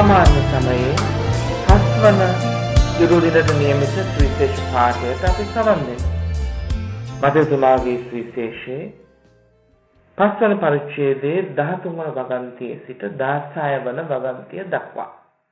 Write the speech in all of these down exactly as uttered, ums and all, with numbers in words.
සාමාන්‍ය සමයේ පස්වන ඉරුදිනට නියමිත සුවිශේෂ පාඨයට අපි සවන් දෙමු. මතතුමාගේ සුවිශේෂයේ පස්වන පරිච්ඡේදයේ දහතුන් වන වගන්තියේ සිට දහසය වන වගන්තිය දක්වා.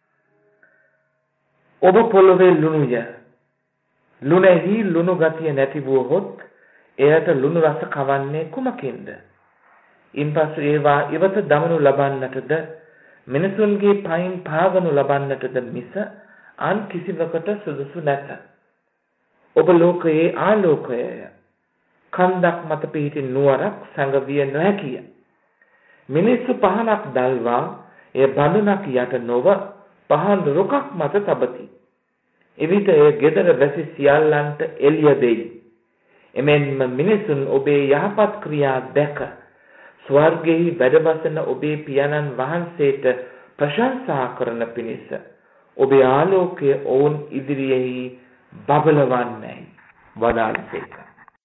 ඔබ පොළොවේ ලුණුය. ලුණෙහි ලුණු ගතිය නැති වූහොත් එයට ලුණු රස කවන්නේ කුමකින්ද? ඉන්පසු ඒවා ඉවත දමනු ලබන්නටද මිනිසුන්ගේ පයින් පාගනු ලබන්නටද මිස අන් කිසිවකට සුදුසු නැත. ඔබ ලෝකයේ ආලෝකයය. කන්දක් මත පිහිටි නුවරක් සංගවිය නොහැකිය. මිනිස්සු පහනක් දල්වා එය බඳුනක් යට නොව පහන් රුකක් මත තබති. එවිට එය gedara වැසි සියල්ලන්ට එළිය දෙයි. එමෙන්ම මිනිසුන් ඔබේ යහපත් ක්‍රියා දැක ස්වර්ගයේ වැඩවසන ඔබේ පියාණන් වහන්සේට ප්‍රශංසා කරන පිණිස ඔබේ ආලෝකය ඔවුන් ඉදිරියෙහි බබලවන්නේ වදාළසේක.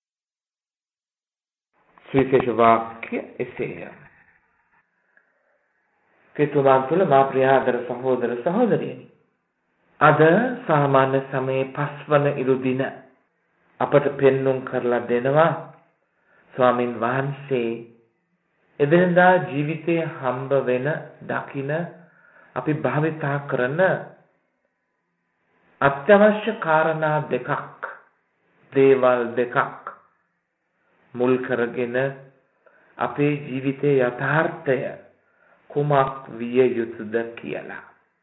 සුවිශේෂ වාක්‍ය එසේය. කිතුමන් තුළ මා ප්‍රියාදර සහෝදර සහෝදරියනි, අද සාමාන්‍ය සමයේ පස්වන ඉරුදින අපට පෙන්눔 කරලා දෙනවා ස්වාමින් වහන්සේ එදිනදා ජීවිතයේ හම්බ වෙන දකින අපි භාවිතා කරන අත්‍යවශ්‍ය කාරණා දෙකක්, දේවල් දෙකක් මුල් කරගෙන අපේ ජීවිතයේ යථාර්ථය කුමක් විය යුතුද කියලා.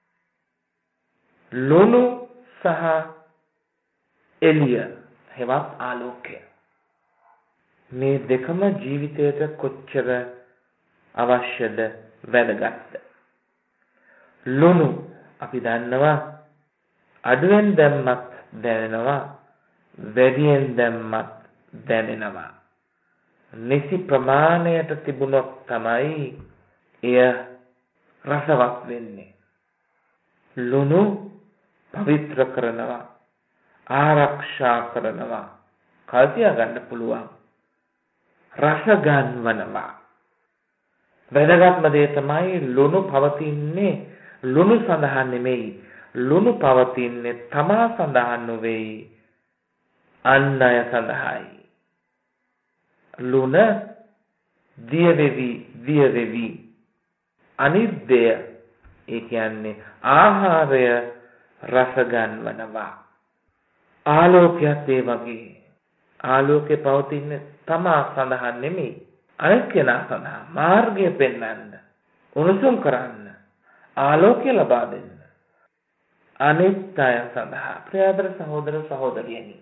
ලුණු සහ එළිය, හෙවත් ආලෝකය, මේ දෙකම ජීවිතයට කොච්චර අවශ්‍යද, වැදගත්ද? ලුණු අපි දන්නවා අඩුවෙන් දැම්මත් දැනෙනවා, වැඩියෙන් දැම්මත් දැනෙනවා. නිසි ප්‍රමාණයට තිබුණොත් තමයි එය රසවත් වෙන්නේ. ලුණු පවිත්‍ර කරනවා, ආරක්ෂා කරනවා, කල්තියා ගන්න පුළුවන්, රස ගන්වනවා. වැදගත්ම දේ තමයි ලුණු පවතින්නේ ලුණු සඳහා නෙමෙයි. ලුණු පවතින්නේ තමා සඳහා නෙවෙයි, අන් අය සඳහායි. ලුණ දිය වෙවි දිය වෙවි අනිද්දය, ඒ කියන්නේ ආහාරය රස ගන්වනවා. ආලෝකයත් ඒ වගේ. ආලෝකේ පවතින්නේ තමා සඳහා නෙමෙයි, අනිත් කෙනා සඳහා. මාර්ගය පෙන්වන්න, උණුසුම් කරන්න, ආලෝකය ලබා දෙන්න අනිත් අය සඳහා. ප්‍රියදර සහෝදර සහෝදරියනි,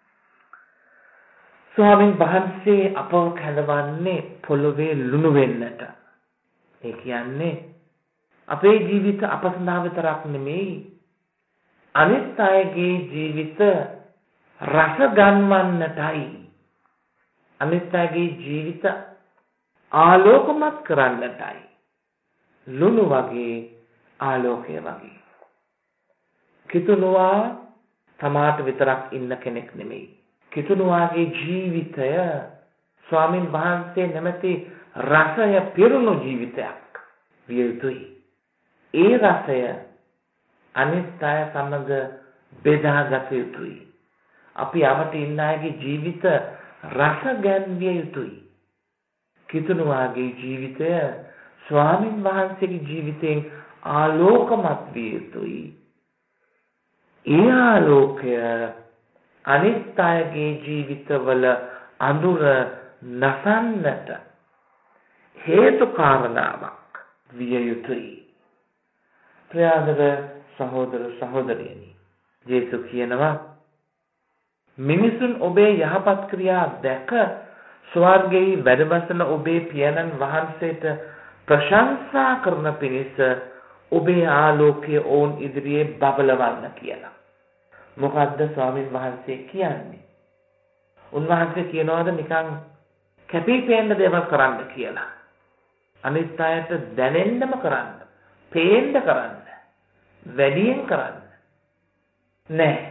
ස්වාමීන් වහන්සේ අපව කැඳවන්නේ පොළොවේ ලුණු වෙන්නට. ඒ කියන්නේ අපේ ජීවිත අප සඳහා විතරක් නෙමෙයි, අනිත් අයගේ ජීවිත රස ගන්වන්නටයි. අනිත් අයගේ ජීවිත ආලෝකමත් කරන්නටයි. ලුණු වගේ, ආලෝකය වගේ. කිතුනුවා තමාට විතරක් ඉන්න කෙනෙක් නෙමෙයි. කිතුනුවාගේ ජීවිතය ස්වාමින් වහන්සේ නැමැති රසය පිරුණු ජීවිතයක් විය යුතුයි. ඒ රසය අනිත් අය සමග බෙදාගත යුතුයි. අපි යමට ඉන්න අයගේ ජීවිත රස ගැන්විය යුතුයි. කිතුනුවාගේ ජීවිතය ස්වාමින් වහන්සේගේ ජීවිතයෙන් ආලෝකමත් විය යුතුයි. ඒ ආලෝකය අනිත් අයගේ ජීවිතවල අඳුර නසන්නට හේතු කාරණාවක් විය යුතුයි. ප්‍රියදර සහෝදර සහෝදරියනි, ජේසුස් කියනවා මිනිසුන් ඔබේ යහපත් ක්‍රියා දැක ස්වර්ගයේ වැඩවසන ඔබේ පියාණන් වහන්සේට ප්‍රශංසා කරන පිණිස ඔබේ ආලෝකය ඔවුන් ඉදිරියේ බබලවන්න කියලා. මොකද්ද ස්වාමින් වහන්සේ කියන්නේ? උන්වහන්සේ කියනවාද නිකන් කැපී පෙනෙන දේවල් කරන්න කියලා? අනිත් අයට දැනෙන්නම කරන්න, පේන්න කරන්න, වැඩියෙන් කරන්න නෑ.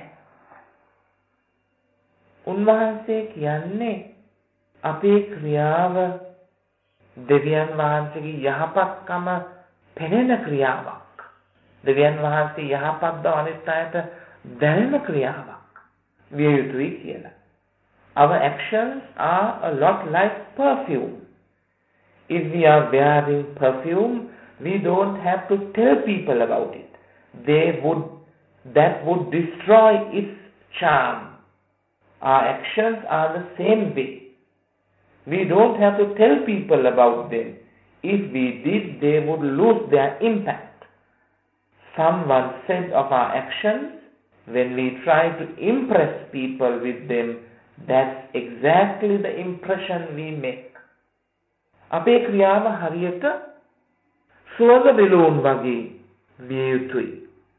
උන්වහන්සේ කියන්නේ අපේ ක්‍රියාව දෙවියන් වහන්සේගේ යහපත්කම පෙනෙන ක්‍රියාවක්. දෙවියන් වහන්සේ යහපත් බව අනිත් අයට දැනෙන ක්‍රියාවක් විය යුතුයි කියලා. Our actions are a lot like perfume. If we are wearing perfume, we don't have to tell people about it. They would, that would destroy its charm. Our actions are the same way. We don't have to tell people about them. If we did, they would lose their impact. Someone said of our actions, when we try to impress people with them, that's exactly the impression we make. අපේ ක්‍රියාව හරියට සුවඳ බෙලූන් වගේ විය යුතුයි.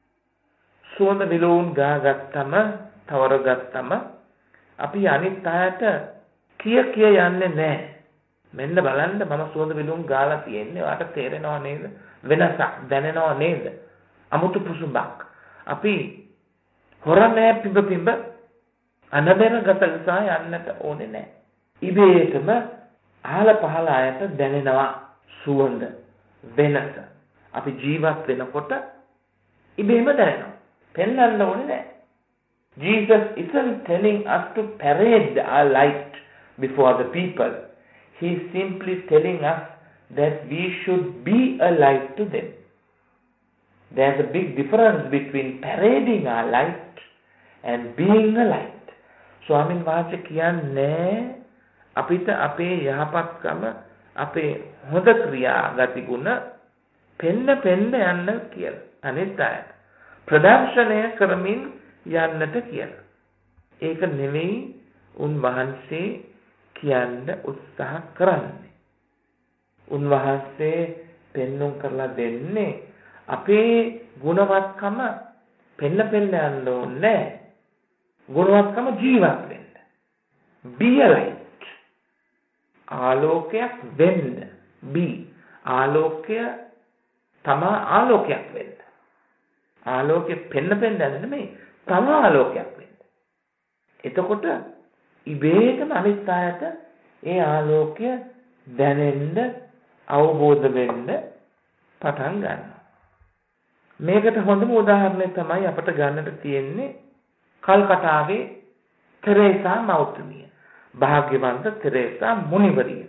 සුවඳ බෙලූන් ගාගත්තම, තවර ගත්තම අපි අනිත් අයට කිය කිය යන්නේ නැහැ. මෙන්න බලන්න මම සුවඳ බෙලූන් ගාලා තියෙන්නේ. ඔයාට තේරෙනව නේද? වෙනසක් දැනෙනව නේද? අමුතු පුසුඹක්. අපි හොරන්නේ පිඹ පිඹ අනබෙර ගතල්සා යන්නට ඕනේ නැහැ. ඉබේටම අහල පහල අයට දැනෙනවා සුවඳ වෙනස. අපි ජීවත් වෙනකොට ඉබේම දැනෙනවා. පෙන්වන්න ඕනේ නැහැ. Jesus isn't telling us to parade our light before the people. He is simply telling us that we should be a light to them. There's a big difference between parading our light and being a light. ස්වාමීන් වහන්සේ කියන්නේ අපිට අපේ යහපත්කම අපේ හොඳ ක්‍රියා ගතිගුණ පෙන්න පෙන්න යන්න කියලා. අනිත් අය ප්‍රදර්ශනය කරමින් යන්නට කියලා. ඒක නෙවෙයි උන්වහන්සේ කියන්න උත්සාහ කරන්නේ. උන්වහන්සේ පෙන්눔 කරලා දෙන්නේ අපේ ගුණවත්කම පෙන්න පෙන්න යන්න ඕනේ. ගුණවත්කම ජීවත් වෙන්න. Be a light. ආලෝකයක් වෙන්න. Be. ආලෝකය තමා ආලෝකයක් වෙන්න. ආලෝකෙ පෙන්න පෙන්න යන්න නෙමෙයි. තමා ආලෝකයක් වෙන්න. එතකොට ඉබේටම අනිත් අයට ඒ ආලෝකය දැනෙන්න අවබෝධ වෙන්න පටන් ගන්නවා. මේකට හොඳම උදාහරණය තමයි අපිට ගන්නට තියෙන්නේ කල්කටාවේ තෙරේසා මෞතුමිය. භාග්‍යවන්ත තෙරේසා මුනිවරිය.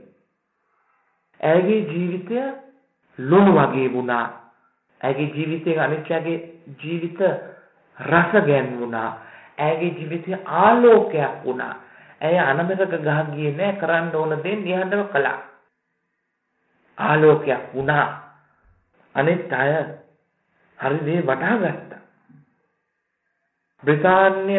ඇයගේ ජීවිතය ලුණු වගේ වුණා. ඇයගේ ජීවිතයේ අනිත්‍යගේ ජීවිත රස ගැන්වුණා. ඇයගේ ජීවිතය ආලෝකයක් වුණා. ඇය අනමරක ගහ ගියේ නෑ, කරන්න ඕන දේ නිහඬව කළා. ආලෝකයක් වුණා. අනිත් අය හරි දේ වටහා ගත්තා. බ්‍රිතාන්‍ය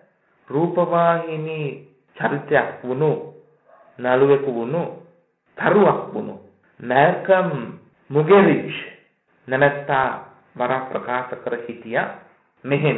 රූපවාහිනී චරිතයක් වුණු, නළුවෙකු වුණු, තරුවක් වුණු මැල්කම් මුගෙරිච් නැමැත්තා වරක් ප්‍රකාශ කර හිටියා මෙහෙම.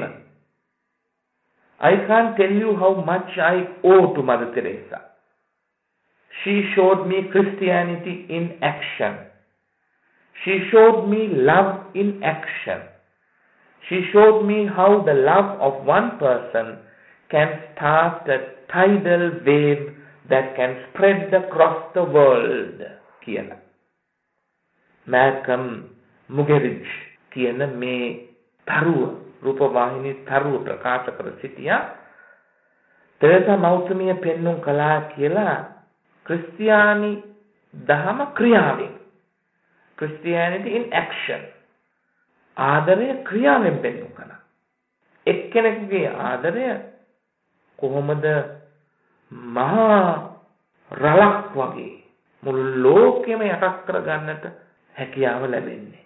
I can't tell you how much I owe to Mother Teresa. She showed me Christianity in action. She showed me love in action. She showed me how the love of one person can start a tidal wave that can spread across the world. කියලා. Malcolm Muggeridge කියන මේ තරුව රූපවාහිනී තරුව ප්‍රකාශ කර සිටියා. තෙරේසා මෞතුමිය පෙන්눔 කළා කියලා ක්‍රිස්තියානි දහම ක්‍රියාවෙන්. Christianity in action. ආදරය ක්‍රියාවෙන් පෙන්눔 කළා. එක්කෙනෙකුගේ ආදරය කොහොමද මහා රළක් වගේ මුළු ලෝකෙම යටත් කර ගන්නට හැකියාව ලැබෙන්නේ.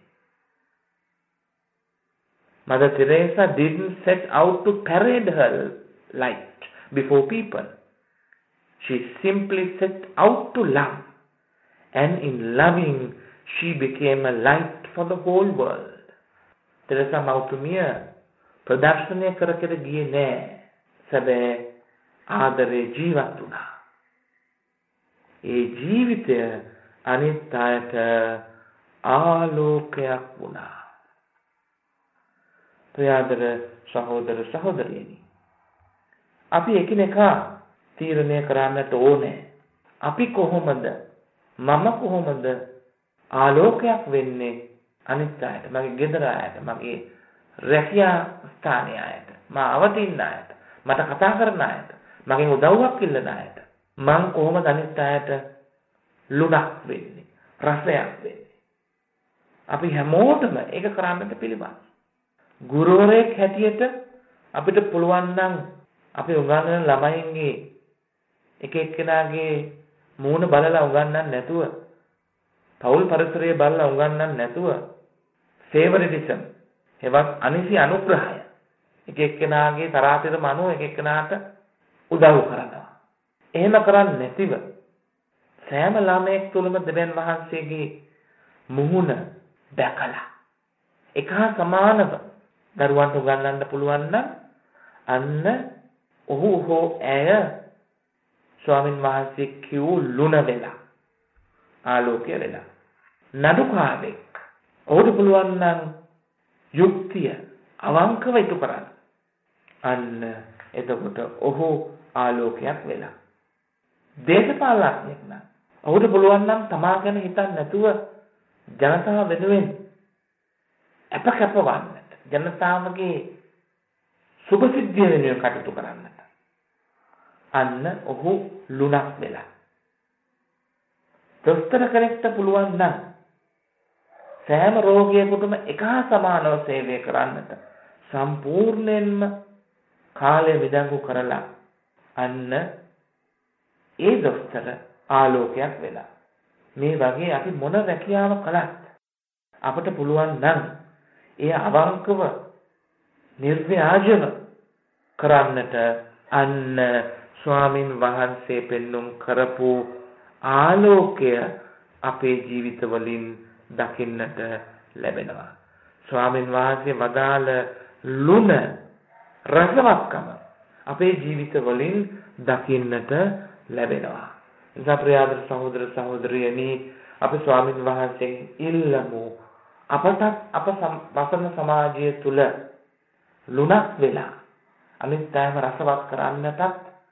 Mother Teresa didn't set out to parade her light before people. She simply set out to love. And in loving, she became a light for the whole world. Teresa මෞතුමිය ප්‍රදර්ශනය කර කර ගියේ නෑ. සැබෑ ආදරේ ජීවත් වුණා. ඒ ජීවිතය අනිත් අයට ආලෝකයක් වුණා. ප්‍රියාදර සහෝදර සහෝදරියනි, අපි එකිනෙකා තීරණය කරන්නට ඕනේ. අපි කොහොමද, මම කොහොමද ආලෝකයක් වෙන්නේ අනිත් අයට, මගේ ගෙදර අයට, මගේ රැකියා ස්ථානයේ අයට, මා අවදින්න අයට, මට කතා කරන අයට, මගෙන් උදව්වක් ඉල්ලන අයට මං කොහොමද අනිත් අයට ලුණක් වෙන්නේ, රසයක් වෙන්නේ? අපි හැමෝටම ඒක කරන්නට පිළිබඳ. ගුරුවරයෙක් හැටියට අපිට පුළුවන් නම් අපි උගන්වන ළමයින්ගේ එක එක්කෙනාගේ මූණ බලලා උගන්වන්න නැතුව, පෞල් පරිසරය බලලා උගන්වන්න නැතුව, ෆේවරිටිසම් එවත් අනිසි අනුග්‍රහය එක එක්කෙනාගේ තරාතිරම අනුව එක එක්කෙනාට උදව් කරනවා. එහෙම කරන්නේ නැතිව සෑම ළමයෙක් තුළම දෙවියන් වහන්සේගේ මුහුණ දැකලා එක හා සමානව දරුවන්ට උගන්වන්න පුළුවන් නම් අන්න ඔහු හෝ ඇය ස්වාමින් වහන්සේ කියූ ලුණ වෙලා, ආලෝකය වෙලා. නඩුකාරයෙක් ඔහුට පුළුවන් නම් යුක්තිය අවංකව ඉටු කරන්න. අන්න එතකොට ඔහු ආලෝකයක් වෙලා. දේශපාලනඥයෙක් නම් ඔහුට පුළුවන් නම් තමා ගැන හිතන්නේ නැතුව ජනතාව වෙනුවෙන් අප කැපවන්නට, ජනතාවගේ සුභසිද්ධිය වෙනුවෙන් කටයුතු කරන්නට. අන්න ඔහු ලුණක් වෙලා. දොස්තර කෙනෙක්ට පුළුවන් නම් සෑම රෝගියෙකුටම එක හා සමානව සේවය කරන්නට සම්පූර්ණයෙන්ම කාලය විදංගු කරලා අන්න ඒ දොස්තර ආලෝකයක් වෙලා. මේ වගේ අපි මොන රැකියාව කළත් අපට පුළුවන් නම් ඒ අවංකව නිර්ව්‍යාජව කරන්නට අන්න ස්වාමින් වහන්සේ පෙන්눔 කරපු ආලෝකය අපේ ජීවිතවලින් දකින්නට ලැබෙනවා. ස්වාමින් වහන්සේ වදාළ ලුණ රසවත්කම අපේ ජීවිතවලින් දකින්නට ලැබෙනවා. නිසා ප්‍රියාදර සහෝදර සහෝදරියනි, අපි ස්වාමින් වහන්සේගෙන් ඉල්ලමු අපට අප වසන සමාජය තුල ලුණක් වෙලා අනිත් අයව රසවත් කරන්නටත්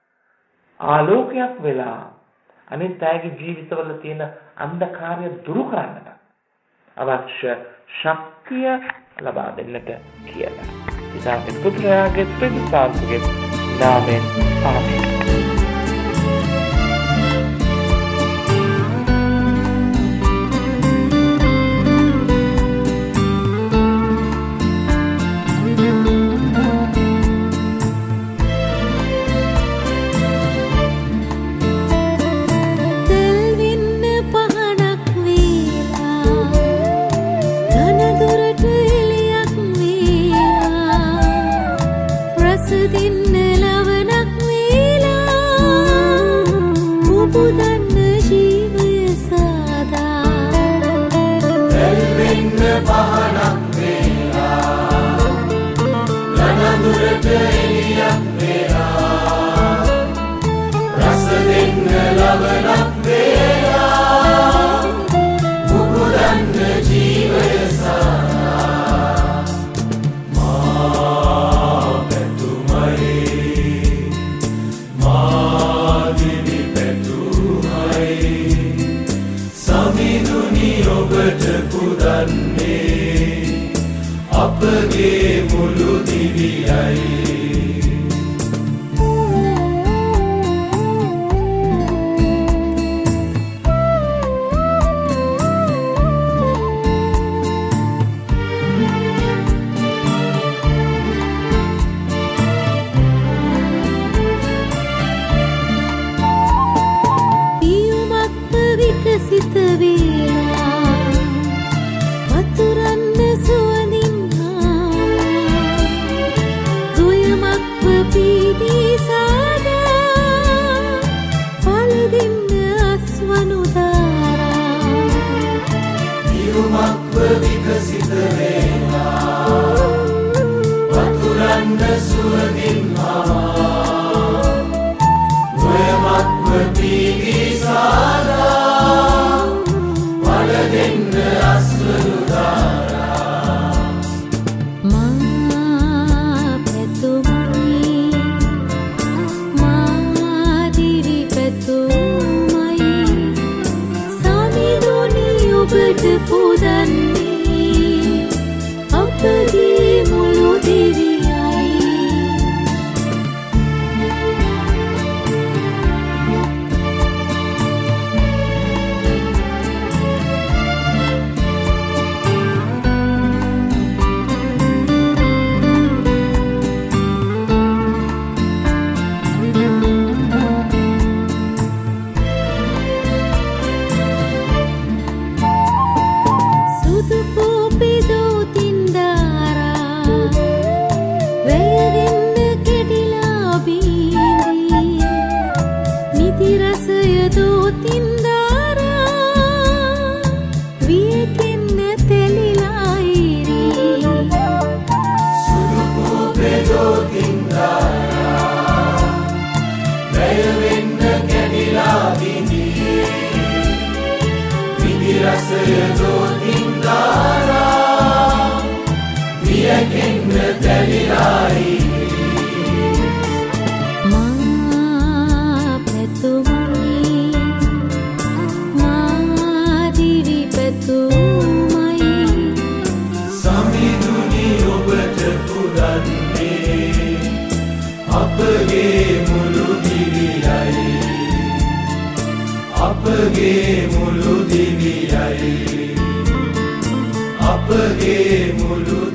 ආලෝකයක් වෙලා අනිත් අයගේ ජීවිතවල තියෙන අන්ධකාරය දුරු කරන්නට අවශ්‍ය ශක්තිය ලබා දෙන්නට කියලා. ඉතින් පුත්‍රයාගේ ප්‍රතිසාරකගේ නාමයෙන් ආමේන්. පුදන්නේ රසය දෝතින්දාරා වියකෙන්න දැලිලායි මා පැතුමයි මා දිවි පැතුමයි සමිඳුනි ඔබට පුදන්නේ අපගේ මුළු දිවියයි අපගේ මුළු දිවියයි අපගේ මුළු